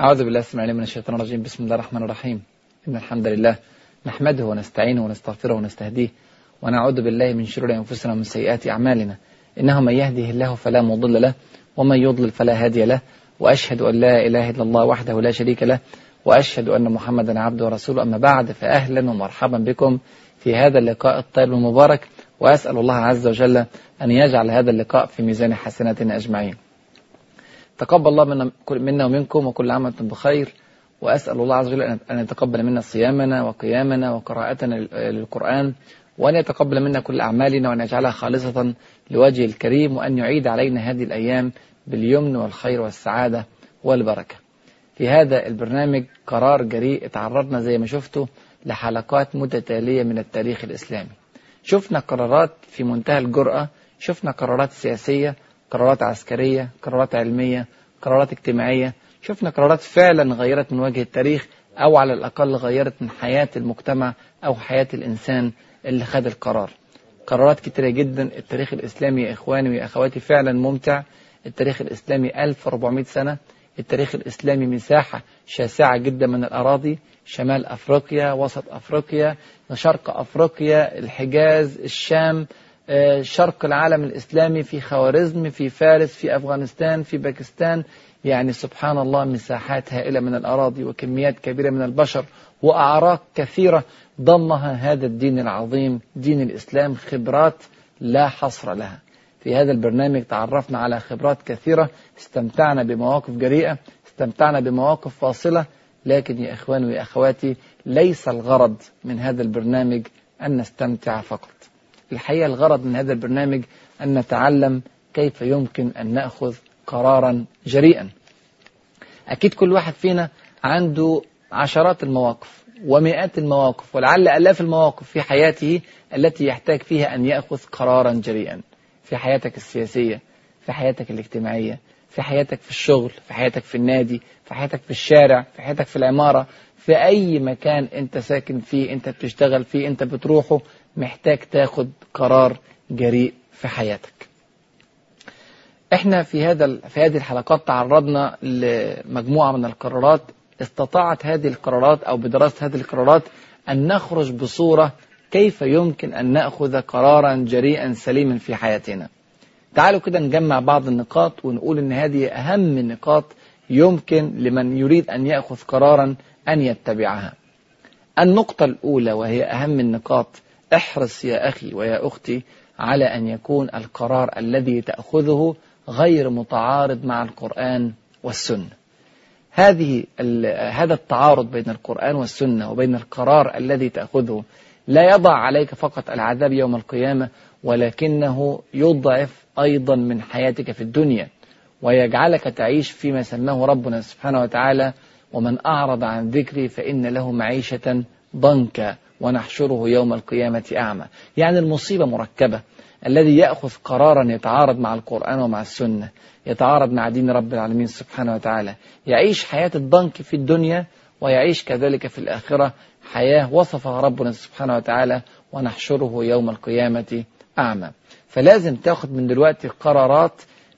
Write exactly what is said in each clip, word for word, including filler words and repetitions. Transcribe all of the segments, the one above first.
أعوذ بالله السميع العليم من الشيطان الرجيم. بسم الله الرحمن الرحيم. إن الحمد لله نحمده ونستعينه ونستغفره ونستهديه ونعوذ بالله من شرور أنفسنا ومن سيئات أعمالنا. إنه من يهده الله فلا مضل له ومن يضلل فلا هادي له، وأشهد أن لا إله إلا الله وحده لا شريك له، وأشهد أن محمدا عبده ورسوله. أما بعد، فأهلا ومرحبا بكم في هذا اللقاء الطيب المبارك، وأسأل الله عز وجل أن يجعل هذا اللقاء في ميزان حسناتنا أجمعين. تقبل الله منا, منا ومنكم وكل عام وانتم بخير، وأسأل الله عز وجل أن يتقبل منا صيامنا وقيامنا وقراءتنا للقرآن، وأن يتقبل منا كل أعمالنا وأن يجعلها خالصة لوجه الكريم، وأن يعيد علينا هذه الأيام باليمن والخير والسعادة والبركة. في هذا البرنامج قرار جريء تعرضنا زي ما شفتوا لحلقات متتالية من التاريخ الإسلامي. شفنا قرارات في منتهى الجرأة، شفنا قرارات سياسية، قرارات عسكرية، قرارات علمية، قرارات اجتماعية، شفنا قرارات فعلا غيرت من وجه التاريخ، أو على الأقل غيرت من حياة المجتمع أو حياة الإنسان اللي خد القرار. قرارات كتيرة جدا. التاريخ الإسلامي يا إخواني ويا أخواتي فعلا ممتع. التاريخ الإسلامي ألف وأربعمائة سنة. التاريخ الإسلامي مساحة شاسعة جدا من الأراضي، شمال أفريقيا، وسط أفريقيا، شرق أفريقيا، الحجاز، الشام، شرق العالم الإسلامي، في خوارزم، في فارس، في أفغانستان، في باكستان. يعني سبحان الله، مساحات هائلة من الأراضي وكميات كبيرة من البشر وأعراق كثيرة ضمها هذا الدين العظيم دين الإسلام، خبرات لا حصر لها. في هذا البرنامج تعرفنا على خبرات كثيرة، استمتعنا بمواقف جريئة، استمتعنا بمواقف فاصلة. لكن يا إخواني ويا أخواتي، ليس الغرض من هذا البرنامج أن نستمتع فقط. الحقيقة الغرض من هذا البرنامج أن نتعلم كيف يمكن أن نأخذ قرارا جريئا. أكيد كل واحد فينا عنده عشرات المواقف ومئات المواقف ولعل آلاف المواقف في حياته التي يحتاج فيها أن يأخذ قرارا جريئا، في حياتك السياسية، في حياتك الاجتماعية، في حياتك في الشغل، في حياتك في النادي، في حياتك في الشارع، في حياتك في العمارة، في أي مكان أنت ساكن فيه، أنت بتشتغل فيه، أنت بتروحه، محتاج تاخد قرار جريء في حياتك. احنا في هذا في هذه الحلقات تعرضنا لمجموعة من القرارات، استطاعت هذه القرارات أو بدراسة هذه القرارات أن نخرج بصورة كيف يمكن أن نأخذ قرارا جريئا سليما في حياتنا. تعالوا كده نجمع بعض النقاط ونقول إن هذه أهم النقاط يمكن لمن يريد أن يأخذ قرارا أن يتبعها. النقطة الأولى وهي أهم النقاط: احرص يا أخي ويا أختي على أن يكون القرار الذي تأخذه غير متعارض مع القرآن والسنة. هذه هذا التعارض بين القرآن والسنة وبين القرار الذي تأخذه لا يضع عليك فقط العذاب يوم القيامة، ولكنه يضعف أيضا من حياتك في الدنيا، ويجعلك تعيش فيما سماه ربنا سبحانه وتعالى: ومن أعرض عن ذكري فإن له معيشة ضنكا ونحشره يوم القيامة أعمى. يعني المصيبة مركبة. الذي يأخذ قرارا يتعارض مع القرآن ومع السنة، يتعارض مع دين رب العالمين سبحانه وتعالى، يعيش حياة الضنك في الدنيا ويعيش كذلك في الآخرة حياة وصفها ربنا سبحانه وتعالى: ونحشره يوم القيامة أعمى. فلازم تأخذ من دلوقتي قرارات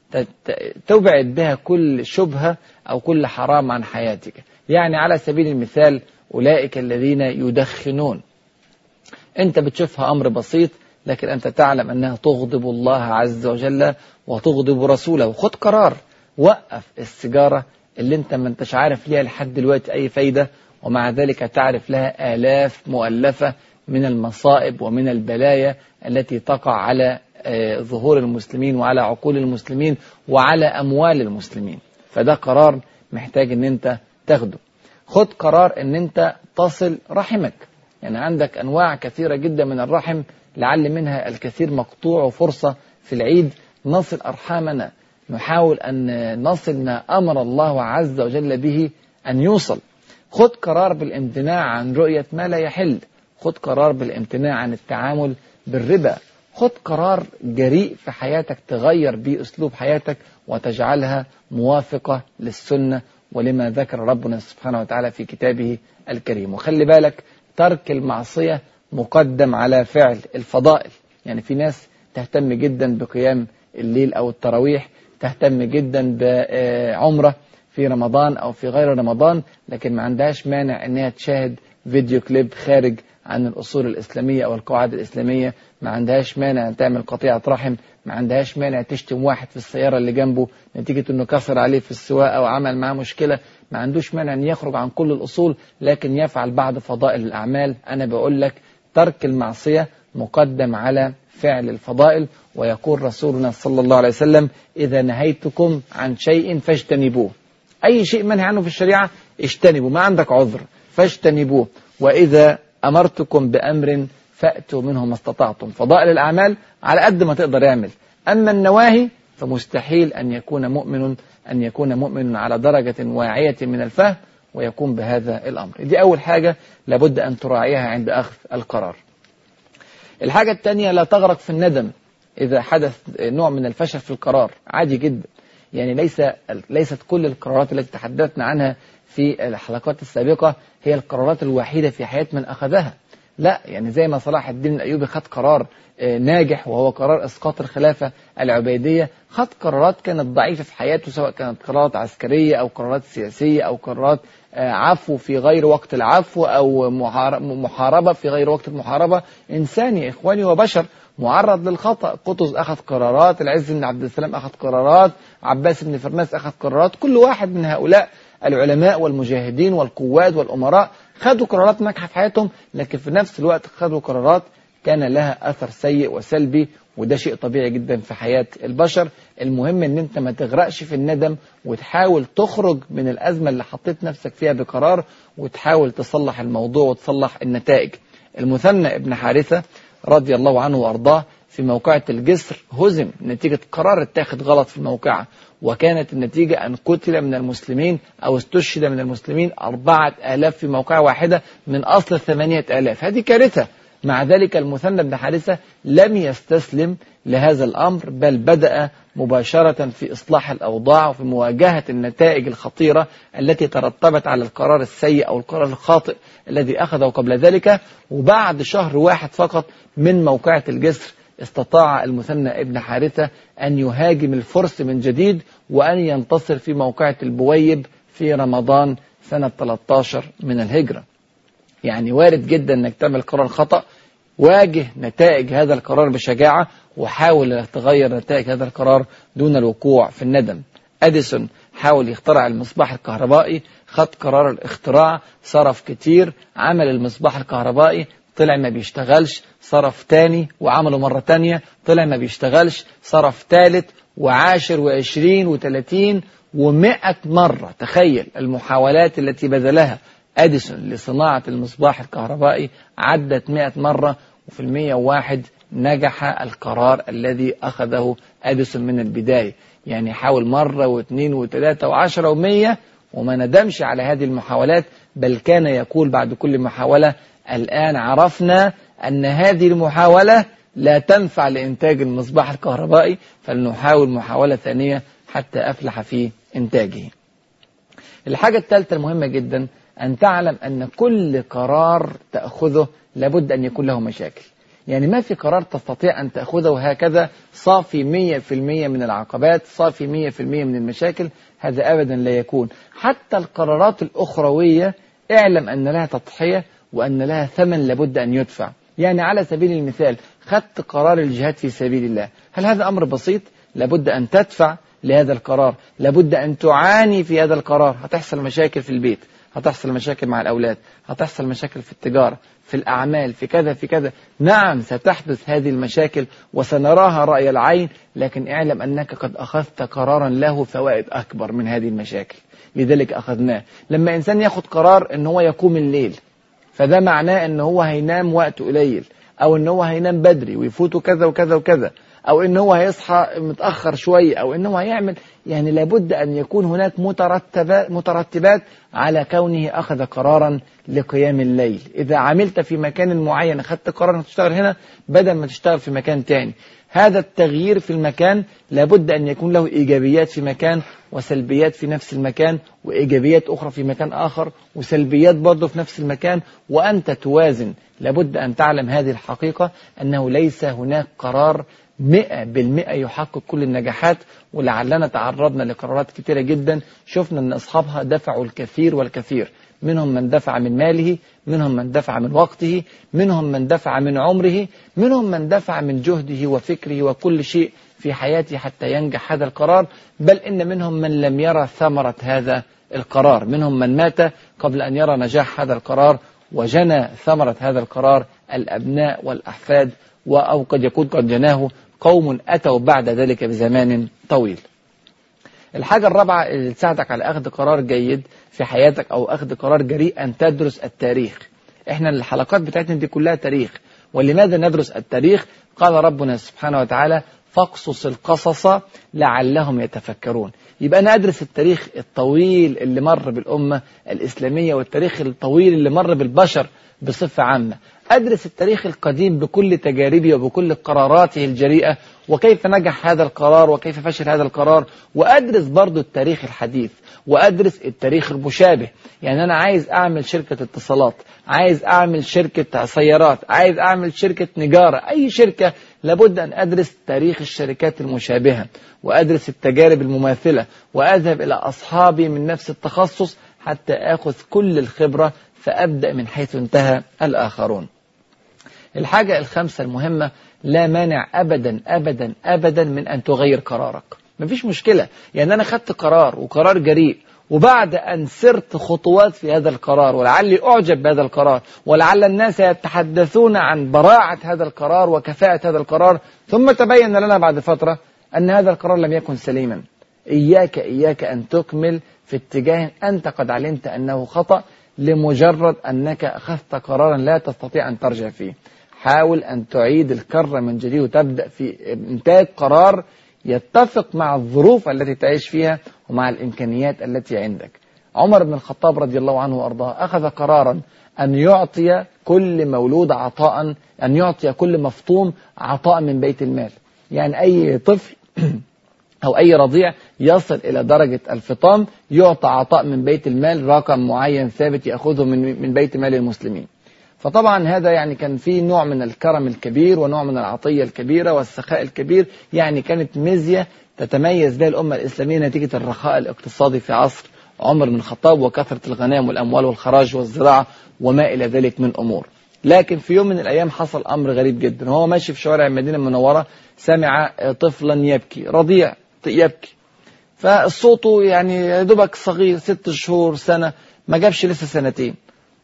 تبعد بها كل شبهة أو كل حرام عن حياتك. يعني على سبيل المثال، أولئك الذين يدخنون، أنت بتشوفها أمر بسيط، لكن أنت تعلم أنها تغضب الله عز وجل وتغضب رسوله. خد قرار، وقف السيجارة اللي أنت ما أنتش عارف ليها لحد دلوقتي أي فايدة، ومع ذلك تعرف لها آلاف مؤلفة من المصائب ومن البلايا التي تقع على ظهور المسلمين وعلى عقول المسلمين وعلى أموال المسلمين. فده قرار محتاج أن أنت تاخده. خد قرار أن أنت تصل رحمك. يعني عندك أنواع كثيرة جدا من الرحم، لعل منها الكثير مقطوع، وفرصة في العيد نصل أرحامنا، نحاول أن نصل ما أمر الله عز وجل به أن يوصل. خد قرار بالامتناع عن رؤية ما لا يحل. خد قرار بالامتناع عن التعامل بالربا. خد قرار جريء في حياتك تغير به أسلوب حياتك وتجعلها موافقة للسنة ولما ذكر ربنا سبحانه وتعالى في كتابه الكريم. وخلي بالك، ترك المعصية مقدم على فعل الفضائل. يعني في ناس تهتم جدا بقيام الليل أو التراويح، تهتم جدا بعمرة، في رمضان أو في غير رمضان، لكن ما عندهاش مانع أنها تشاهد فيديو كليب خارج عن الأصول الإسلامية أو القواعد الإسلامية، ما عندهاش مانع أن تعمل قطيعة رحم، ما عندهاش مانع تشتم واحد في السيارة اللي جنبه نتيجة أنه كسر عليه في السواقة أو عمل معاه مشكلة، ما عندوش مانع أن يخرج عن كل الأصول، لكن يفعل بعض فضائل الأعمال. أنا بقول لك ترك المعصية مقدم على فعل الفضائل، ويقول رسولنا صلى الله عليه وسلم: إذا نهيتكم عن شيء فاجتنبوه. أي شيء منهي عنه في الشريعة اجتنبوا، ما عندك عذر فاجتنبوه. وإذا أمرتكم بأمر فأتوا منه ما استطعتم. فضائل الأعمال على قد ما تقدر يعمل، أما النواهي فمستحيل أن يكون مؤمن أن يكون مؤمن على درجة واعية من الفهم ويقوم بهذا الأمر. دي أول حاجة لابد أن تراعيها عند أخذ القرار. الحاجة الثانية: لا تغرق في الندم إذا حدث نوع من الفشل في القرار. عادي جدا، يعني ليس ليست كل القرارات التي تحدثنا عنها في الحلقات السابقة هي القرارات الوحيدة في حياة من أخذها. لا، يعني زي ما صلاح الدين الأيوبي خد قرار ناجح وهو قرار إسقاط الخلافة العبيدية، خد قرارات كانت ضعيفة في حياته، سواء كانت قرارات عسكرية أو قرارات سياسية أو قرارات عفو في غير وقت العفو أو محاربة في غير وقت المحاربة. إنسان يا إخواني وبشر معرض للخطأ. قطز أخذ قرارات، العز بن عبد السلام أخذ قرارات، عباس بن فرناس أخذ قرارات. كل واحد من هؤلاء العلماء والمجاهدين والقواد والأمراء خدوا قرارات ناجحة في حياتهم، لكن في نفس الوقت خدوا قرارات كان لها أثر سيء وسلبي، وده شيء طبيعي جدا في حياة البشر. المهم ان انت ما تغرقش في الندم، وتحاول تخرج من الأزمة اللي حطيت نفسك فيها بقرار، وتحاول تصلح الموضوع وتصلح النتائج. المثنى ابن حارثة رضي الله عنه وأرضاه في موقعة الجسر هزم نتيجة قرار اتاخد غلط في الموقعة، وكانت النتيجة أن قتل من المسلمين أو استشهد من المسلمين أربعة آلاف في موقعة واحدة من أصل ثمانية آلاف. هذه كارثة. مع ذلك المثنى بن حارثة لم يستسلم لهذا الأمر، بل بدأ مباشرة في إصلاح الأوضاع وفي مواجهة النتائج الخطيرة التي ترتبت على القرار السيء أو القرار الخاطئ الذي أخذه قبل ذلك. وبعد شهر واحد فقط من موقعة الجسر استطاع المثنى ابن حارثة أن يهاجم الفرس من جديد وأن ينتصر في موقعة البويب في رمضان سنة ثلاثة عشر من الهجرة. يعني وارد جدا أنك تعمل قرار خطأ، واجه نتائج هذا القرار بشجاعة وحاول أن تغير نتائج هذا القرار دون الوقوع في الندم. أديسون حاول يخترع المصباح الكهربائي، خد قرار الاختراع، صرف كتير، عمل المصباح الكهربائي، طلع ما بيشتغلش، صرف تاني وعمله مرة تانية، طلع ما بيشتغلش، صرف تالت وعاشر وعشرين وثلاثين ومائة مرة. تخيل المحاولات التي بذلها أديسون لصناعة المصباح الكهربائي عدت مائة مرة، وفي المية وواحد نجح القرار الذي أخذه أديسون من البداية. يعني حاول مرة واثنين وثلاثة وعشرة ومية وما ندمش على هذه المحاولات، بل كان يقول بعد كل محاولة: الآن عرفنا أن هذه المحاولة لا تنفع لإنتاج المصباح الكهربائي، فلنحاول محاولة ثانية حتى أفلح في إنتاجه. الحاجة الثالثة المهمة جدا أن تعلم أن كل قرار تأخذه لابد أن يكون له مشاكل. يعني ما في قرار تستطيع أن تأخذه هكذا صافي مية في المية من العقبات، صافي مية في المية من المشاكل، هذا أبدا لا يكون. حتى القرارات الأخروية اعلم أن لها تضحية وأن لها ثمن لابد أن يدفع. يعني على سبيل المثال خدت قرار الجهاد في سبيل الله، هل هذا أمر بسيط؟ لابد أن تدفع لهذا القرار، لابد أن تعاني في هذا القرار. هتحصل مشاكل في البيت، هتحصل مشاكل مع الأولاد، هتحصل مشاكل في التجارة، في الأعمال، في كذا في كذا. نعم ستحدث هذه المشاكل وسنراها رأي العين، لكن اعلم أنك قد أخذت قرارا له فوائد أكبر من هذه المشاكل، لذلك أخذناه. لما إنسان يأخذ قرار أنه هو يقوم الليل، فده معناه أنه هو هينام وقت قليل، أو أنه هو هينام بدري ويفوته كذا وكذا وكذا، أو أنه هو هيصحى متأخر شوية، أو أنه هيعمل. يعني لابد أن يكون هناك مترتبات, مترتبات على كونه أخذ قرارا لقيام الليل. إذا عملت في مكان معين، أخذت قرار أن تشتغل هنا بدل ما تشتغل في مكان تاني، هذا التغيير في المكان لابد أن يكون له إيجابيات في مكان وسلبيات في نفس المكان، وإيجابيات أخرى في مكان آخر وسلبيات برضه في نفس المكان، وأنت توازن. لابد أن تعلم هذه الحقيقة، أنه ليس هناك قرار مئة بالمئة يحقق كل النجاحات. ولعلنا تعرضنا لقرارات كثيرة جدا شفنا أن أصحابها دفعوا الكثير والكثير، منهم من دفع من ماله، منهم من دفع من وقته، منهم من دفع من عمره، منهم من دفع من جهده وفكره وكل شيء في حياته حتى ينجح هذا القرار. بل إن منهم من لم يرى ثمرة هذا القرار، منهم من مات قبل أن يرى نجاح هذا القرار، وجنى ثمرة هذا القرار الأبناء والأحفاد، أو قد يكون قد جناه قوم أتوا بعد ذلك بزمان طويل. الحاجة الرابعة اللي تساعدك على أخذ قرار جيد في حياتك أو أخذ قرار جريء أن تدرس التاريخ. إحنا الحلقات بتاعتنا دي كلها تاريخ. ولماذا ندرس التاريخ؟ قال ربنا سبحانه وتعالى: فاقصص القصص لعلهم يتفكرون. يبقى أنا أدرس التاريخ الطويل اللي مر بالأمة الإسلامية، والتاريخ الطويل اللي مر بالبشر بصفة عامة. أدرس التاريخ القديم بكل تجاربه وبكل قراراته الجريئة، وكيف نجح هذا القرار وكيف فشل هذا القرار. وأدرس برضو التاريخ الحديث، وأدرس التاريخ المشابه. يعني أنا عايز أعمل شركة اتصالات، عايز أعمل شركة سيارات، عايز أعمل شركة نجارة، أي شركة لابد أن أدرس تاريخ الشركات المشابهة، وأدرس التجارب المماثلة، وأذهب إلى أصحابي من نفس التخصص حتى أخذ كل الخبرة، فأبدأ من حيث انتهى الآخرون. الحاجة الخامسة المهمة: لا مانع أبدا أبدا أبدا من أن تغير قرارك. مفيش مشكلة. يعني أنا خدت قرار وقرار جريء، وبعد أن سرت خطوات في هذا القرار ولعلي أعجب بهذا القرار، ولعل الناس يتحدثون عن براعة هذا القرار وكفاءة هذا القرار، ثم تبين لنا بعد فترة أن هذا القرار لم يكن سليما. إياك إياك أن تكمل في اتجاه أنت قد علمت أنه خطأ لمجرد أنك أخذت قرارا لا تستطيع أن ترجع فيه. حاول أن تعيد الكرة من جديد، وتبدأ في إنتاج قرار يتفق مع الظروف التي تعيش فيها ومع الإمكانيات التي عندك. عمر بن الخطاب رضي الله عنه وأرضاه أخذ قرارا أن يعطي كل مولود عطاء، أن يعطي كل مفطوم عطاء من بيت المال. يعني أي طفل أو أي رضيع يصل إلى درجة الفطام يعطى عطاء من بيت المال، رقم معين ثابت يأخذه من من بيت مال المسلمين. فطبعا هذا يعني كان فيه نوع من الكرم الكبير ونوع من العطية الكبيرة والسخاء الكبير. يعني كانت ميزة تتميز بها الأمة الإسلامية نتيجة الرخاء الاقتصادي في عصر عمر بن الخطاب، وكثرة الغنائم والأموال والخراج والزراعة وما إلى ذلك من أمور. لكن في يوم من الأيام حصل أمر غريب جدا. وهو ماشي في شوارع المدينة المنورة سمع طفلا يبكي، رضيع يبكي، فالصوت يعني دوبك صغير، ست شهور سنة، ما جابش لسه سنتين.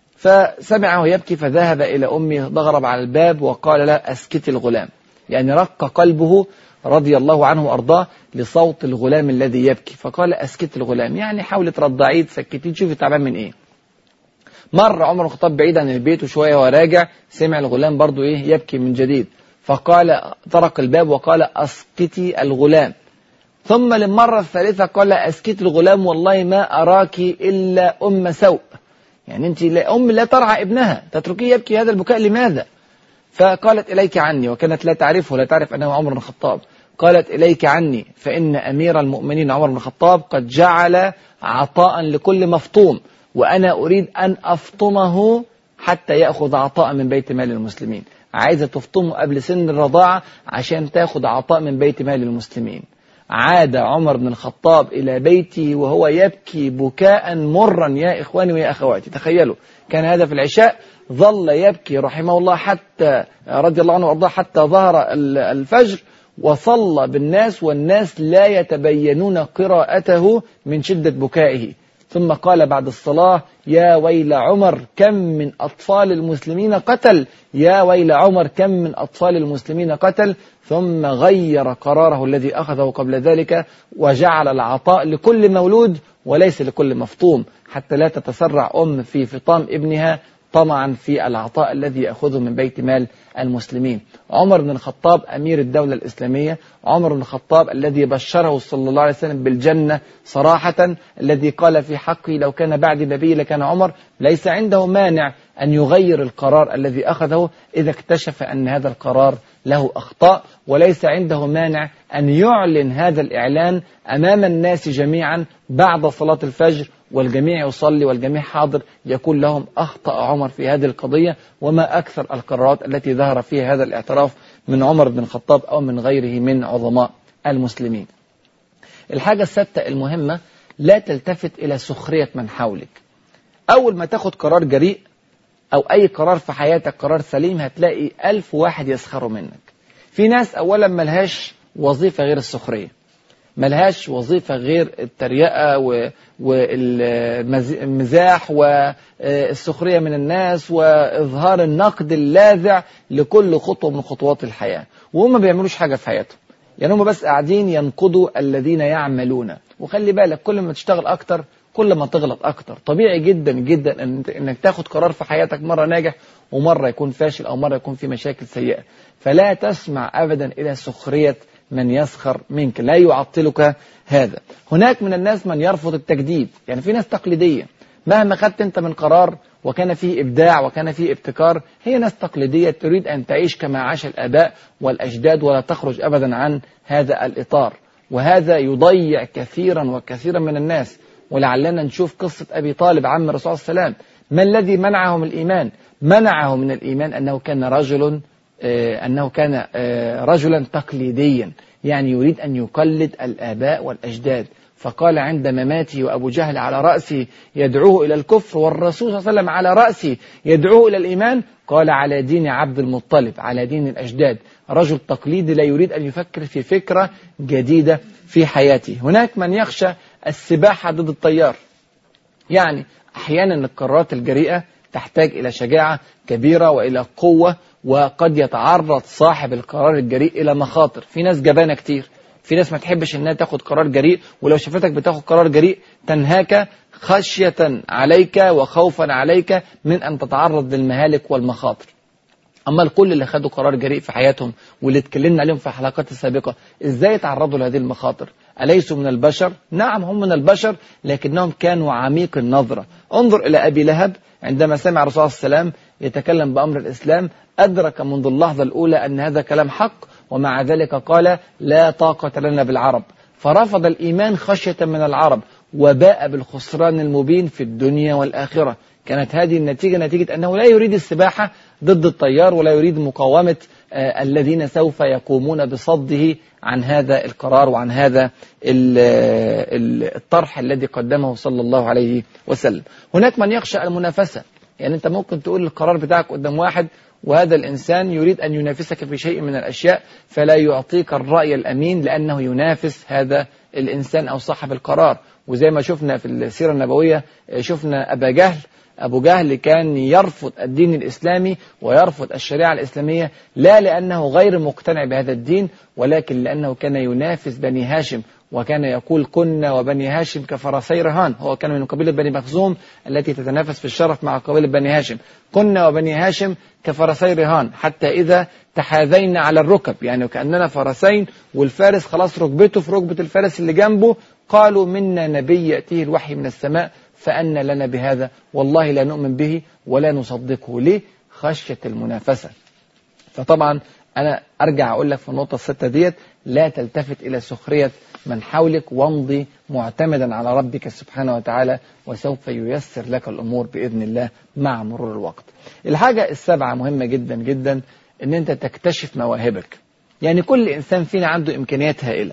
فسمعه يبكي فذهب إلى أمه، ضغرب على الباب وقال لها: أسكتي الغلام. يعني رق قلبه رضي الله عنه وأرضاه لصوت الغلام الذي يبكي، فقال: أسكتي الغلام، يعني حاولي ترضعيه تسكتيه تشوفي تعبان من إيه. مر عمر بن الخطاب بعيد عن البيت وشوية وراجع سمع الغلام برضو إيه يبكي من جديد، فقال طرق الباب وقال: أسكتي الغلام. ثم للمرة الثالثة قال: أسكتي الغلام، والله ما أراك إلا أم سوء. يعني أنت أم لا ترعى ابنها، تتركيه يبكي هذا البكاء لماذا؟ فقالت: إليك عني. وكانت لا تعرفه، لا تعرف أنه عمر بن الخطاب. قالت: إليك عني، فإن أمير المؤمنين عمر بن الخطاب قد جعل عطاء لكل مفطوم، وأنا أريد أن أفطمه حتى يأخذ عطاء من بيت مال المسلمين. عايزة تفطمه قبل سن الرضاعة عشان تأخذ عطاء من بيت مال المسلمين. عاد عمر بن الخطاب إلى بيته وهو يبكي بكاء مرا يا إخواني ويا أخواتي. تخيلوا، كان هذا في العشاء، ظل يبكي رحمه الله حتى رضي الله عنه وأرضاه حتى ظهر الفجر، وصلى بالناس والناس لا يتبينون قراءته من شدة بكائه. ثم قال بعد الصلاة: يا ويل عمر كم من أطفال المسلمين قتل، يا ويل عمر كم من أطفال المسلمين قتل. ثم غير قراره الذي أخذه قبل ذلك، وجعل العطاء لكل مولود وليس لكل مفطوم، حتى لا تتسرع أم في فطام ابنها طمعا في العطاء الذي يأخذه من بيت مال المسلمين. عمر بن الخطاب أمير الدولة الإسلامية، عمر بن الخطاب الذي بشره صلى الله عليه وسلم بالجنة صراحة، الذي قال في حقه: لو كان بعد نبي لكان عمر. ليس عنده مانع أن يغير القرار الذي أخذه إذا اكتشف أن هذا القرار له أخطاء، وليس عنده مانع أن يعلن هذا الإعلان أمام الناس جميعا بعد صلاة الفجر، والجميع يصلي والجميع حاضر، يقول لهم أخطأ عمر في هذه القضية. وما أكثر القرارات التي ظهر فيها هذا الاعتراف من عمر بن الخطاب أو من غيره من عظماء المسلمين. الحاجة السادسة المهمة، لا تلتفت إلى سخرية من حولك. أول ما تاخد قرار جريء أو أي قرار في حياتك قرار سليم، هتلاقي ألف واحد يسخروا منك. في ناس أولا ملهاش وظيفة غير السخرية، ملهاش وظيفة غير التريقة والمزاح والسخرية من الناس وإظهار النقد اللاذع لكل خطوة من خطوات الحياة، وهم ما بيعملوش حاجة في حياتهم، يعني هم بس قاعدين ينقضوا الذين يعملون. وخلي بالك كل ما تشتغل أكتر كل ما تغلط أكتر. طبيعي جدا جدا أنك تاخد قرار في حياتك مرة ناجح ومرة يكون فاشل أو مرة يكون في مشاكل سيئة. فلا تسمع أبدا إلى سخرية من يسخر منك، لا يعطلك هذا. هناك من الناس من يرفض التجديد، يعني في ناس تقليدية مهما خدت أنت من قرار وكان فيه إبداع وكان فيه ابتكار، هي ناس تقليدية تريد أن تعيش كما عاش الآباء والأجداد ولا تخرج أبدا عن هذا الإطار، وهذا يضيع كثيرا وكثيرا من الناس. ولعلنا نشوف قصة أبي طالب عم الرسول صلى الله عليه وسلم، ما الذي منعه من الإيمان؟ منعه من الإيمان أنه كان رجل آه أنه كان آه رجلا تقليديا، يعني يريد أن يقلد الآباء والأجداد. فقال عند مماته وأبو جهل على رأسه يدعوه إلى الكفر والرسول صلى الله عليه وسلم على رأسه يدعوه إلى الإيمان، قال على دين عبد المطلب، على دين الأجداد. رجل تقليدي لا يريد أن يفكر في فكرة جديدة في حياته. هناك من يخشى السباحة ضد التيار، يعني أحيانا القرارات الجريئة تحتاج إلى شجاعة كبيرة وإلى قوة، وقد يتعرض صاحب القرار الجريء إلى مخاطر. في ناس جبانة كتير، في ناس ما تحبش انها تاخد قرار جريء، ولو شافتك بتاخد قرار جريء تنهاك خشية عليك وخوفا عليك من ان تتعرض للمهالك والمخاطر. اما الكل اللي خدوا قرار جريء في حياتهم واللي اتكلمنا عليهم في الحلقات السابقة، ازاي يتعرضوا لهذه المخاطر؟ أليسوا من البشر؟ نعم هم من البشر، لكنهم كانوا عميق النظرة. انظر إلى أبي لهب عندما سمع الرسول صلى الله عليه وسلم يتكلم بأمر الإسلام، أدرك منذ اللحظة الأولى أن هذا كلام حق، ومع ذلك قال لا طاقة لنا بالعرب، فرفض الإيمان خشية من العرب وباء بالخسران المبين في الدنيا والآخرة. كانت هذه النتيجة نتيجة أنه لا يريد السباحة ضد التيار ولا يريد مقاومة آه الذين سوف يقومون بصده عن هذا القرار وعن هذا الطرح الذي قدمه صلى الله عليه وسلم. هناك من يخشى المنافسة، يعني أنت ممكن تقول القرار بتاعك قدام واحد وهذا الإنسان يريد أن ينافسك في شيء من الأشياء، فلا يعطيك الرأي الأمين لأنه ينافس هذا الإنسان أو صاحب القرار. وزي ما شفنا في السيرة النبوية، شفنا أبا جهل أبو جهل كان يرفض الدين الإسلامي ويرفض الشريعة الإسلامية، لا لأنه غير مقتنع بهذا الدين، ولكن لأنه كان ينافس بني هاشم، وكان يقول كنا وبني هاشم كفرسي رهان. هو كان من قبيلة بني مخزوم التي تتنافس في الشرف مع قبيلة بني هاشم. كنا وبني هاشم كفرسي رهان حتى إذا تحاذينا على الركب، يعني كأننا فرسين والفارس خلاص ركبته في ركبة الفارس اللي جنبه، قالوا منا نبي يأتيه الوحي من السماء فأن لنا بهذا والله لا نؤمن به ولا نصدقه. ليه؟ خشية المنافسة. فطبعا أنا أرجع أقول لك في النقطة الستة ديت، لا تلتفت إلى سخرية من حولك، وامضي معتمدا على ربك سبحانه وتعالى، وسوف ييسر لك الأمور بإذن الله مع مرور الوقت. الحاجة السابعة مهمة جدا جدا، أن أنت تكتشف مواهبك. يعني كل إنسان فينا عنده إمكانيات هائلة،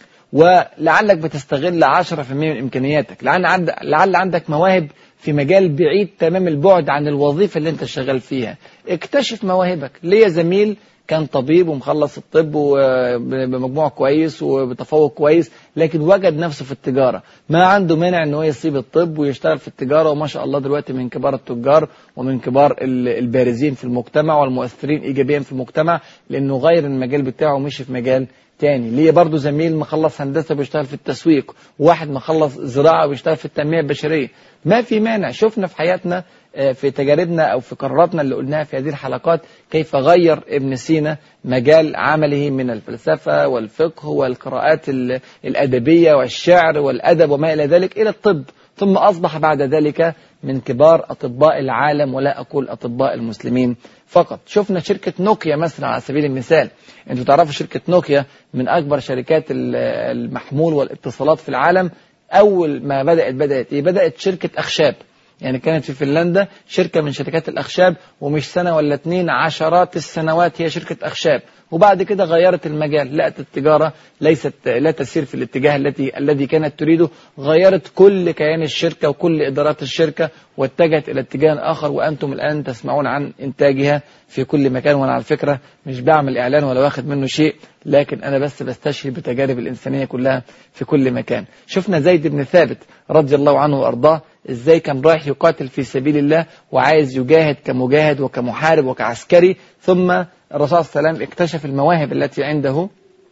ولعلك بتستغل عشرة في المئة من إمكانياتك، لعل, لعل عندك مواهب في مجال بعيد تمام البعد عن الوظيفة اللي انت شغال فيها. اكتشف مواهبك. ليه زميل كان طبيب ومخلص الطب بمجموع كويس وبتفوق كويس، لكن وجد نفسه في التجارة، ما عنده مانع انه يسيب الطب ويشتغل في التجارة، وما شاء الله دلوقتي من كبار التجار ومن كبار البارزين في المجتمع والمؤثرين ايجابيا في المجتمع، لانه غير المجال بتاعه ومشي في مجال تاني. ليه برضو زميل مخلص هندسة بيشتغل في التسويق، وواحد مخلص زراعة بيشتغل في التنمية البشرية. ما في مانع. شفنا في حياتنا في تجاربنا أو في قراراتنا اللي قلناها في هذه الحلقات كيف غير ابن سينا مجال عمله من الفلسفة والفقه والقراءات الأدبية والشعر والأدب وما إلى ذلك إلى الطب. ثم أصبح بعد ذلك من كبار أطباء العالم، ولا أقول أطباء المسلمين فقط. شفنا شركة نوكيا مثلا على سبيل المثال، أنتوا تعرفوا شركة نوكيا من أكبر شركات المحمول والاتصالات في العالم. أول ما بدأت بدأت إيه؟ بدأت شركة أخشاب، يعني كانت في فنلندا شركة من شركات الأخشاب، ومش سنة ولا اتنين، عشرات السنوات هي شركة أخشاب. وبعد كده غيرت المجال، لقت التجارة ليست لا تسير في الاتجاه التي الذي كانت تريده، غيرت كل كيان الشركة وكل إدارات الشركة واتجهت إلى اتجاه آخر، وأنتم الآن تسمعون عن إنتاجها في كل مكان. وأنا على فكرة مش بعمل إعلان ولا واخد منه شيء، لكن أنا بس بستشهد بتجارب الإنسانية كلها في كل مكان. شفنا زيد بن ثابت رضي الله عنه وأرضاه إزاي كان رايح يقاتل في سبيل الله وعايز يجاهد كمجاهد وكمحارب وكعسكري، ثم الرسول صلى الله عليه وسلم اكتشف المواهب التي عنده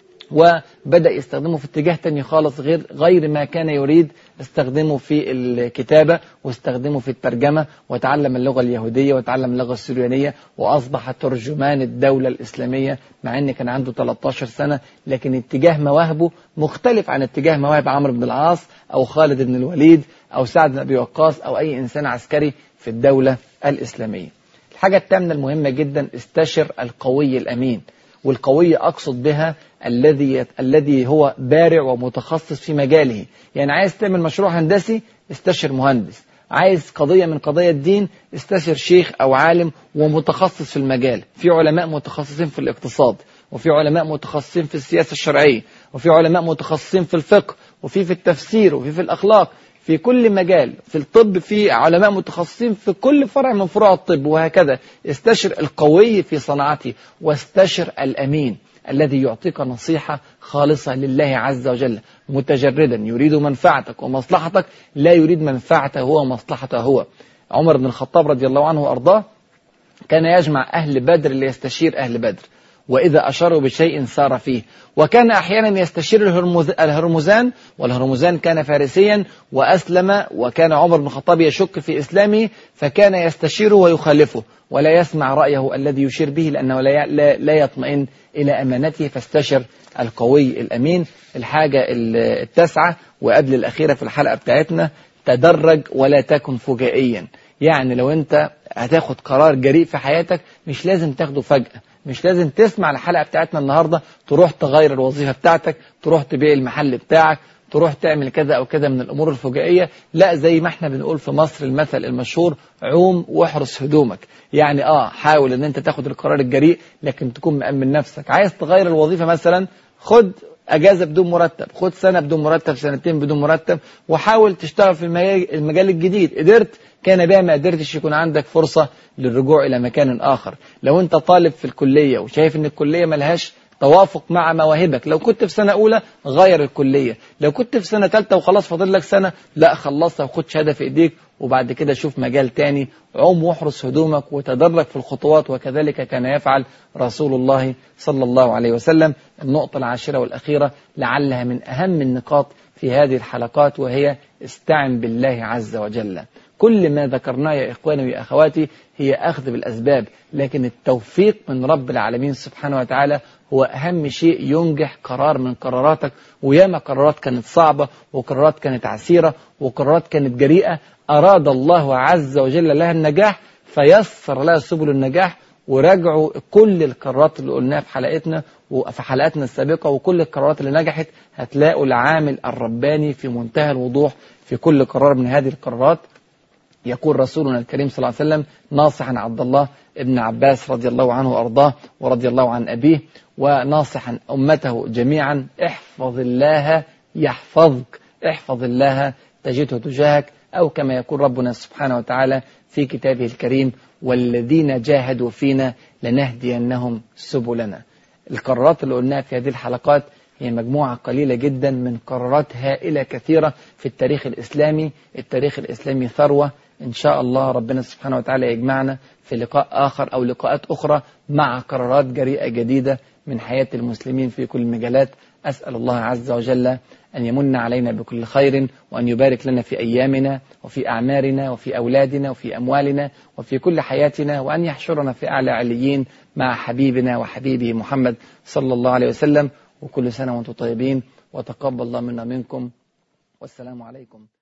وبدأ يستخدمه في اتجاه تاني خالص غير غير ما كان يريد. استخدمه في الكتابة واستخدمه في الترجمة، وتعلم اللغة اليهودية وتعلم اللغة السريانية، وأصبح ترجمان الدولة الإسلامية مع أن كان عنده ثلاثة عشر سنة. لكن اتجاه مواهبه مختلف عن اتجاه مواهب عمرو بن العاص أو خالد بن الوليد أو سعد بن أبي وقاص أو أي إنسان عسكري في الدولة الإسلامية. الحاجة الثامنة المهمة جدا، استشر القوي الأمين. والقوي أقصد بها الذي الذي هو بارع ومتخصص في مجاله. يعني عايز تعمل مشروع هندسي، استشر مهندس. عايز قضية من قضايا الدين، استشر شيخ أو عالم ومتخصص في المجال. في علماء متخصصين في الاقتصاد، وفي علماء متخصصين في السياسة الشرعية، وفي علماء متخصصين في الفقه، وفي في التفسير، وفي في الأخلاق، في كل مجال. في الطب في علماء متخصصين في كل فرع من فروع الطب، وهكذا. استشر القوي في صنعته، واستشر الأمين الذي يعطيك نصيحة خالصة لله عز وجل، متجردا يريد منفعتك ومصلحتك، لا يريد منفعته هو ومصلحته هو. عمر بن الخطاب رضي الله عنه وأرضاه كان يجمع أهل بدر ليستشير أهل بدر، وإذا أشاروا بشيء سار فيه. وكان أحيانا يستشير الهرمز... الهرمزان، والهرمزان كان فارسيا وأسلم، وكان عمر بن الخطاب يشك في إسلامه، فكان يستشيره ويخالفه ولا يسمع رأيه الذي يشير به، لأنه لا, لا... لا يطمئن إلى أمانته. فاستشر القوي الأمين. الحاجة التاسعة وقبل الأخيرة في الحلقة بتاعتنا، تدرج ولا تكن فجائيا. يعني لو أنت هتاخد قرار جريء في حياتك، مش لازم تاخده فجأة. مش لازم تسمع الحلقة بتاعتنا النهاردة تروح تغير الوظيفة بتاعتك، تروح تبيع المحل بتاعك، تروح تعمل كذا أو كذا من الأمور الفجائية. لا، زي ما احنا بنقول في مصر المثل المشهور، عوم واحرس هدومك. يعني آه حاول ان انت تاخد القرار الجريء، لكن تكون مأمن نفسك. عايز تغير الوظيفة مثلا، خد أجازة بدون مرتب، خد سنة بدون مرتب، سنتين بدون مرتب، وحاول تشتغل في المجال الجديد. قدرت كان بها، ما قدرتش يكون عندك فرصة للرجوع إلى مكان آخر. لو أنت طالب في الكلية وشايف أن الكلية ملهاش توافق مع مواهبك، لو كنت في سنة أولى غير الكلية. لو كنت في سنة ثالثة وخلاص فاضل لك سنة، لا خلصها وخد شهادة في إيديك، وبعد كده شوف مجال تاني. عم واحرس هدومك وتدرج في الخطوات، وكذلك كان يفعل رسول الله صلى الله عليه وسلم. النقطة العاشرة والأخيرة لعلها من أهم النقاط في هذه الحلقات، وهي استعن بالله عز وجل. كل ما ذكرناه يا إخواني ويا أخواتي هي أخذ بالأسباب، لكن التوفيق من رب العالمين سبحانه وتعالى هو أهم شيء ينجح قرار من قراراتك. وياما قرارات كانت صعبة، وقرارات كانت عسيرة، وقرارات كانت جريئة، أراد الله عز وجل لها النجاح فيسر لها سبل النجاح. وراجعوا كل القرارات اللي قلناها في حلقتنا وفي حلقاتنا السابقة، وكل القرارات اللي نجحت هتلاقوا العامل الرباني في منتهى الوضوح في كل قرار من هذه القرارات. يقول رسولنا الكريم صلى الله عليه وسلم ناصحا عبد الله ابن عباس رضي الله عنه وأرضاه ورضي الله عن أبيه، وناصحا أمته جميعا: احفظ الله يحفظك، احفظ الله تجده تجاهك، أو كما يقول ربنا سبحانه وتعالى في كتابه الكريم: والذين جاهدوا فينا لنهدينهم سبلنا. القرارات اللي قلناها في هذه الحلقات هي مجموعة قليلة جدا من قرارات هائلة كثيرة في التاريخ الإسلامي. التاريخ الإسلامي ثروة. إن شاء الله ربنا سبحانه وتعالى يجمعنا في لقاء آخر أو لقاءات أخرى مع قرارات جريئة جديدة من حياة المسلمين في كل المجالات. أسأل الله عز وجل أن يمن علينا بكل خير، وأن يبارك لنا في أيامنا وفي أعمارنا وفي أولادنا وفي أموالنا وفي كل حياتنا، وأن يحشرنا في أعلى عليين مع حبيبنا وحبيبه محمد صلى الله عليه وسلم. وكل سنة وأنتم طيبين، وتقبل الله منا منكم، والسلام عليكم.